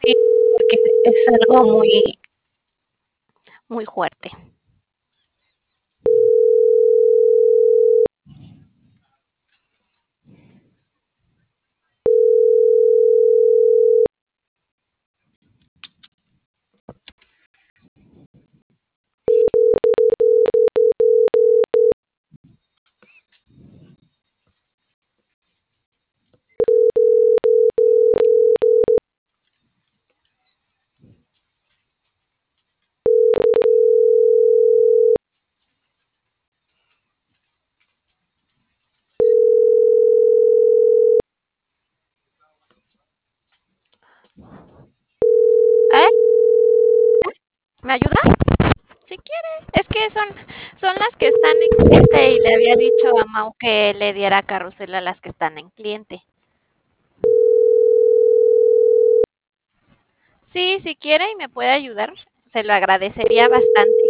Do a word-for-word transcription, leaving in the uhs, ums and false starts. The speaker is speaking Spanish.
Sí, porque es algo muy muy fuerte. ¿Eh? ¿Me ayuda? Si quiere. Es que son son las que están en cliente y le había dicho a Mau que le diera carrusel a las que están en cliente. Sí, si quiere y me puede ayudar, se lo agradecería bastante.